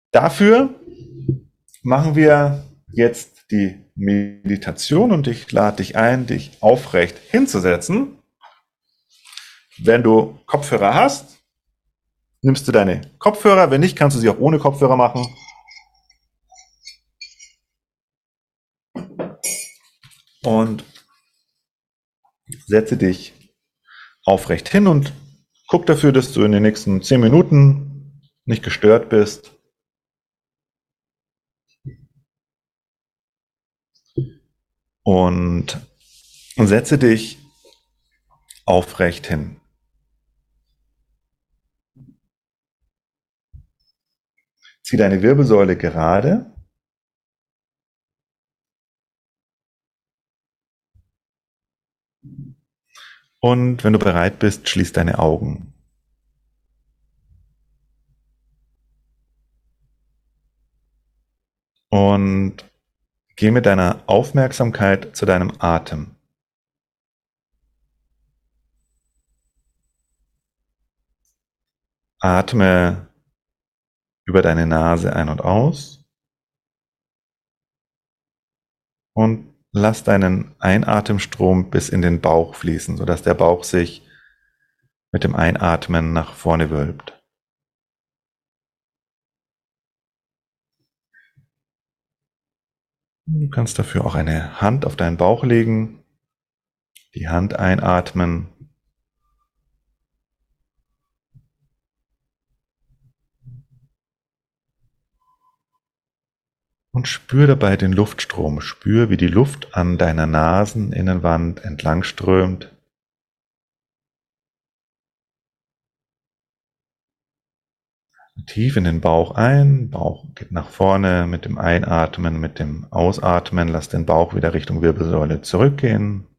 Dafür machen wir jetzt die Meditation und ich lade dich ein, dich aufrecht hinzusetzen. Wenn du Kopfhörer hast, nimmst du deine Kopfhörer. Wenn nicht, kannst du sie auch ohne Kopfhörer machen. Und setze dich aufrecht hin und guck dafür, dass du in den nächsten 10 Minuten nicht gestört bist. Und setze dich aufrecht hin. Zieh deine Wirbelsäule gerade. Und wenn du bereit bist, schließ deine Augen. Und geh mit deiner Aufmerksamkeit zu deinem Atem. Atme über deine Nase ein und aus und lass deinen Einatemstrom bis in den Bauch fließen, sodass der Bauch sich mit dem Einatmen nach vorne wölbt. Du kannst dafür auch eine Hand auf deinen Bauch legen, die Hand einatmen und spür dabei den Luftstrom. Spür, wie die Luft an deiner Naseninnenwand entlang strömt. Tief in den Bauch ein, Bauch geht nach vorne mit dem Einatmen, mit dem Ausatmen, lass den Bauch wieder Richtung Wirbelsäule zurückgehen.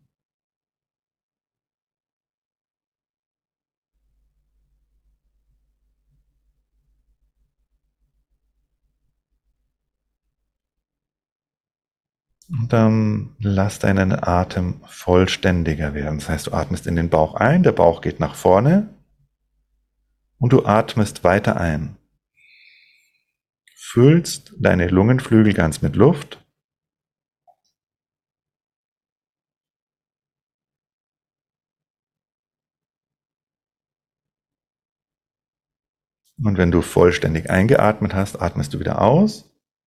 Und dann lass deinen Atem vollständiger werden. Das heißt, du atmest in den Bauch ein, der Bauch geht nach vorne und du atmest weiter ein. Füllst deine Lungenflügel ganz mit Luft. Und wenn du vollständig eingeatmet hast, atmest du wieder aus.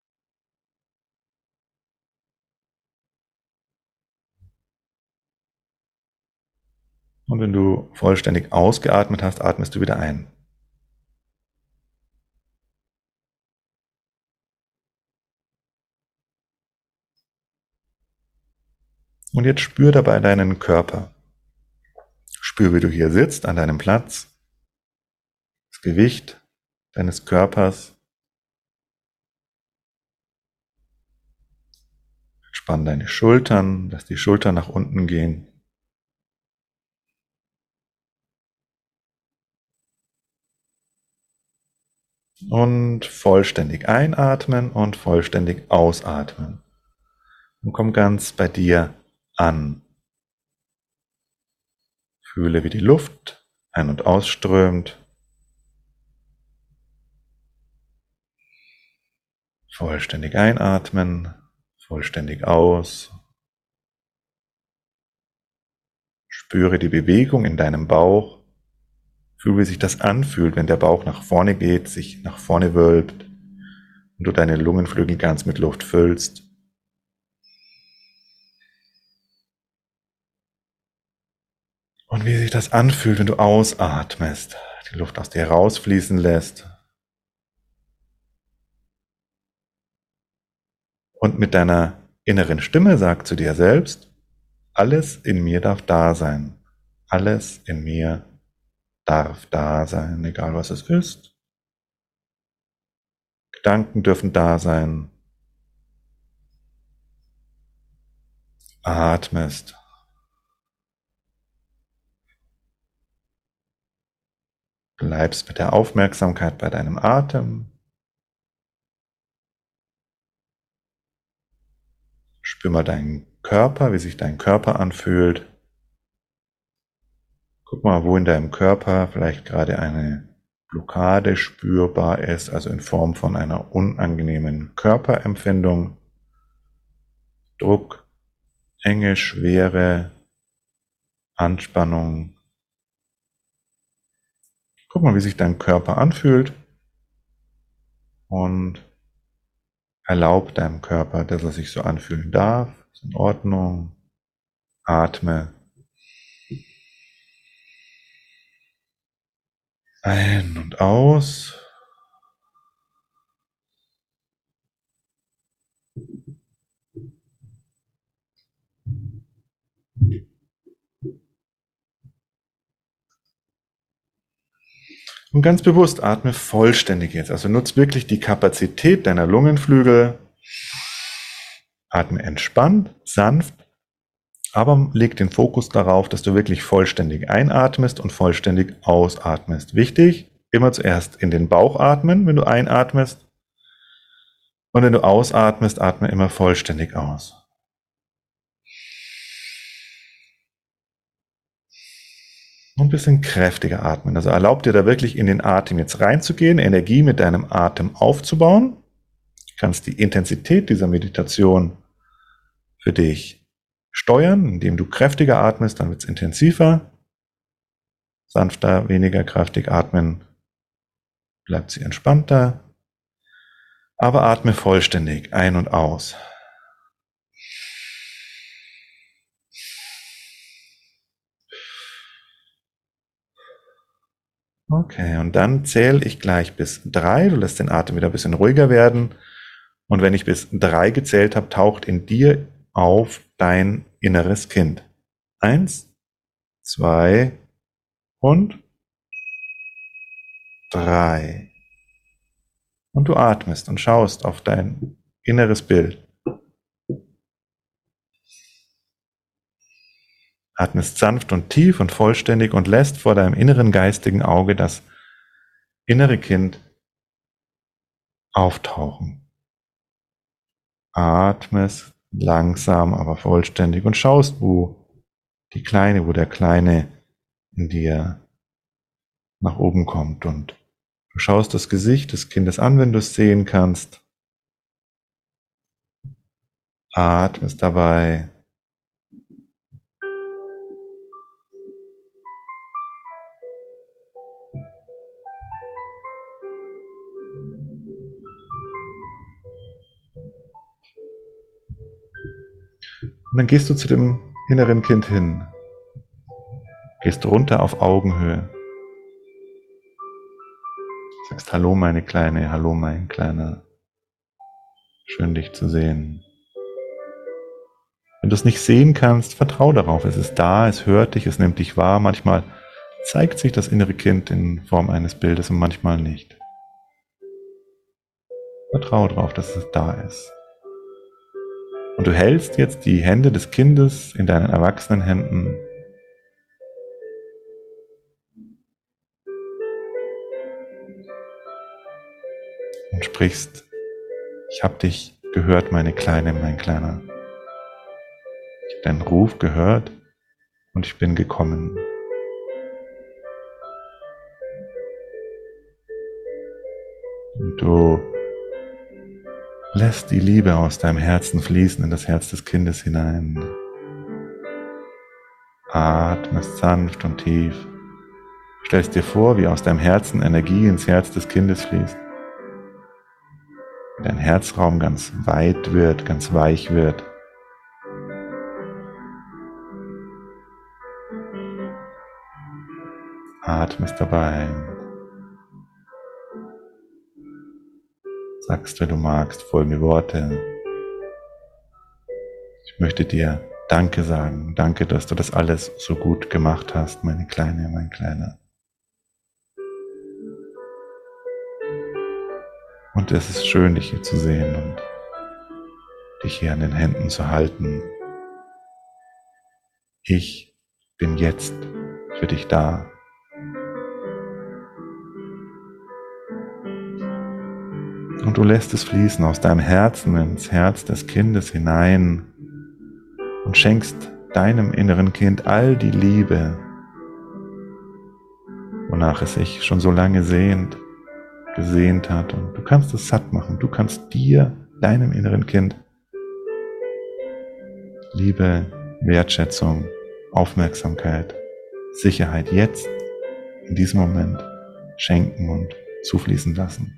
Und wenn du vollständig ausgeatmet hast, atmest du wieder ein. Und jetzt spür dabei deinen Körper. Spür, wie du hier sitzt, an deinem Platz. Das Gewicht deines Körpers. Spann deine Schultern, lass die Schultern nach unten gehen. Und vollständig einatmen und vollständig ausatmen. Und komm ganz bei dir an. Fühle, wie die Luft ein- und ausströmt. Vollständig einatmen, vollständig aus. Spüre die Bewegung in deinem Bauch. Fühle, wie sich das anfühlt, wenn der Bauch nach vorne geht, sich nach vorne wölbt und du deine Lungenflügel ganz mit Luft füllst. Und wie sich das anfühlt, wenn du ausatmest, die Luft aus dir rausfließen lässt. Und mit deiner inneren Stimme sag zu dir selbst, alles in mir darf da sein. Alles in mir darf da sein, egal was es ist. Gedanken dürfen da sein. Atmest. Bleibst mit der Aufmerksamkeit bei deinem Atem. Spür mal deinen Körper, wie sich dein Körper anfühlt. Guck mal, wo in deinem Körper vielleicht gerade eine Blockade spürbar ist, also in Form von einer unangenehmen Körperempfindung, Druck, Enge, Schwere, Anspannung. Guck mal, wie sich dein Körper anfühlt und erlaub deinem Körper, dass er sich so anfühlen darf. Ist in Ordnung. Atme ein und aus. Und ganz bewusst atme vollständig jetzt. Also nutz wirklich die Kapazität deiner Lungenflügel. Atme entspannt, sanft, aber leg den Fokus darauf, dass du wirklich vollständig einatmest und vollständig ausatmest. Wichtig, immer zuerst in den Bauch atmen, wenn du einatmest. Und wenn du ausatmest, atme immer vollständig aus. Und ein bisschen kräftiger atmen. Also erlaub dir da wirklich in den Atem jetzt reinzugehen, Energie mit deinem Atem aufzubauen. Du kannst die Intensität dieser Meditation für dich steuern, indem du kräftiger atmest, dann wird es intensiver. Sanfter, weniger kräftig atmen, bleibt sie entspannter. Aber atme vollständig ein und aus. Okay, und dann zähle ich gleich bis 3. Du lässt den Atem wieder ein bisschen ruhiger werden. Und wenn ich bis 3 gezählt habe, taucht in dir auf dein inneres Kind. 1, 2 und 3. Und du atmest und schaust auf dein inneres Bild. Atmest sanft und tief und vollständig und lässt vor deinem inneren geistigen Auge das innere Kind auftauchen. Atmest langsam, aber vollständig und schaust, wo der Kleine in dir nach oben kommt. Und du schaust das Gesicht des Kindes an, wenn du es sehen kannst. Atmest dabei. Und dann gehst du zu dem inneren Kind hin. Gehst runter auf Augenhöhe. Sagst Hallo meine Kleine, hallo mein Kleiner. Schön dich zu sehen. Wenn du es nicht sehen kannst, vertrau darauf. Es ist da, es hört dich, es nimmt dich wahr. Manchmal zeigt sich das innere Kind in Form eines Bildes und manchmal nicht. Vertrau darauf, dass es da ist. Und du hältst jetzt die Hände des Kindes in deinen erwachsenen Händen. Und sprichst, ich habe dich gehört, meine Kleine, mein Kleiner. Ich habe deinen Ruf gehört und ich bin gekommen. Und du lässt die Liebe aus deinem Herzen fließen in das Herz des Kindes hinein. Atmest sanft und tief. Stellst dir vor, wie aus deinem Herzen Energie ins Herz des Kindes fließt. Dein Herzraum ganz weit wird, ganz weich wird. Atmest dabei. Sagst, wenn du magst, folgende Worte. Ich möchte dir Danke sagen. Danke, dass du das alles so gut gemacht hast, meine Kleine, mein Kleiner. Und es ist schön, dich hier zu sehen und dich hier an den Händen zu halten. Ich bin jetzt für dich da. Und du lässt es fließen aus deinem Herzen ins Herz des Kindes hinein und schenkst deinem inneren Kind all die Liebe wonach es sich schon so lange gesehnt hat. Und du kannst es satt machen. Du kannst dir, deinem inneren Kind, Liebe, Wertschätzung, Aufmerksamkeit, Sicherheit jetzt, in diesem Moment schenken und zufließen lassen.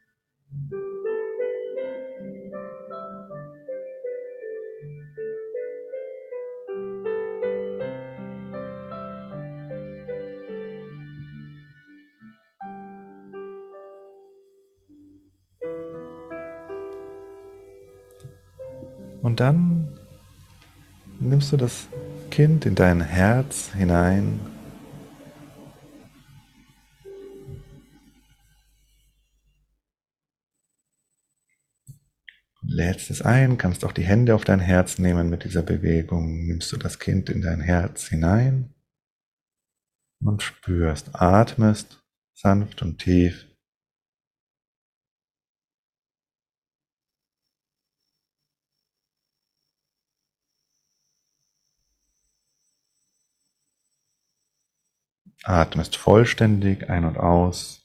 Und dann nimmst du das Kind in dein Herz hinein. Lädst es ein, kannst auch die Hände auf dein Herz nehmen mit dieser Bewegung. Nimmst du das Kind in dein Herz hinein und spürst, atmest sanft und tief. Atmest vollständig ein und aus.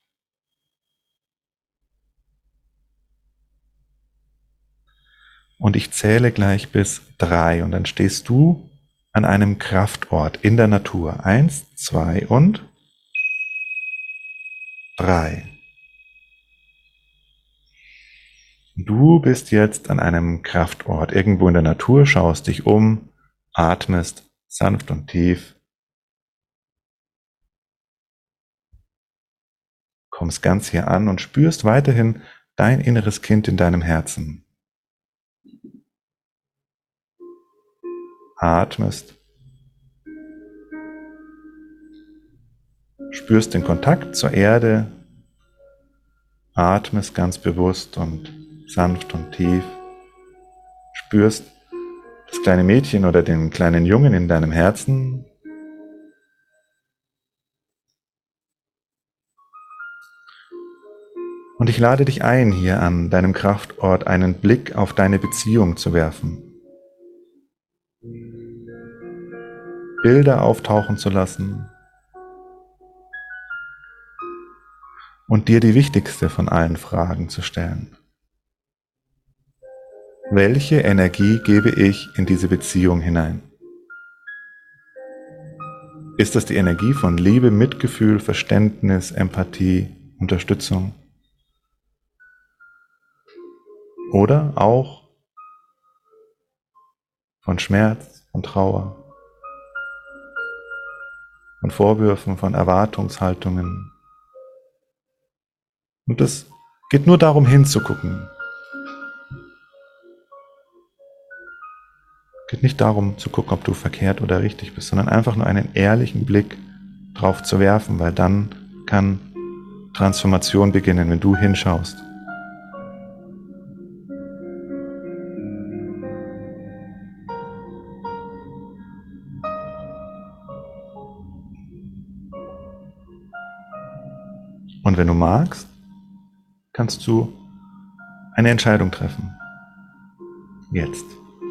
Und ich zähle gleich bis 3 und dann stehst du an einem Kraftort in der Natur. 1, 2 und 3. Du bist jetzt an einem Kraftort irgendwo in der Natur, schaust dich um, atmest sanft und tief, kommst ganz hier an und spürst weiterhin dein inneres Kind in deinem Herzen. Atmest, spürst den Kontakt zur Erde, atmest ganz bewusst und sanft und tief, spürst das kleine Mädchen oder den kleinen Jungen in deinem Herzen. Und ich lade dich ein, hier an deinem Kraftort einen Blick auf deine Beziehung zu werfen. Bilder auftauchen zu lassen und dir die wichtigste von allen Fragen zu stellen. Welche Energie gebe ich in diese Beziehung hinein? Ist das die Energie von Liebe, Mitgefühl, Verständnis, Empathie, Unterstützung? Oder auch von Schmerz, von Trauer, von Vorwürfen, von Erwartungshaltungen? Und es geht nur darum, hinzugucken. Es geht nicht darum zu gucken, ob du verkehrt oder richtig bist, sondern einfach nur einen ehrlichen Blick drauf zu werfen, weil dann kann Transformation beginnen, wenn du hinschaust. Und wenn du magst, kannst du eine Entscheidung treffen. Jetzt.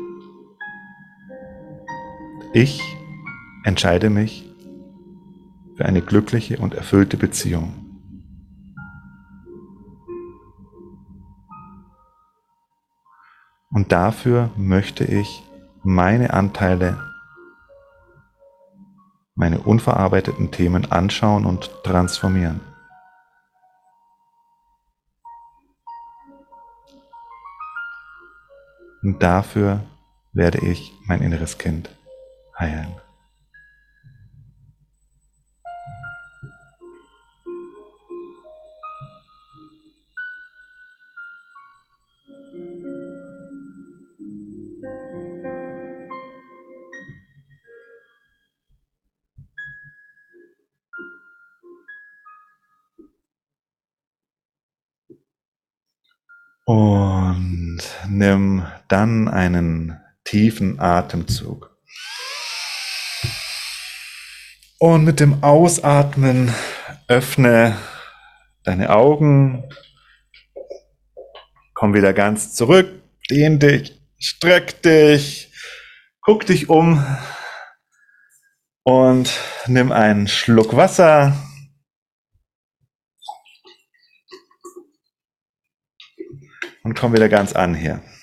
Ich entscheide mich für eine glückliche und erfüllte Beziehung. Und dafür möchte ich meine Anteile, meine unverarbeiteten Themen anschauen und transformieren. Und dafür werde ich mein inneres Kind heilen. Und nimm dann einen tiefen Atemzug. Und mit dem Ausatmen öffne deine Augen, komm wieder ganz zurück, dehn dich, streck dich, guck dich um und nimm einen Schluck Wasser Und komm wieder ganz an hier.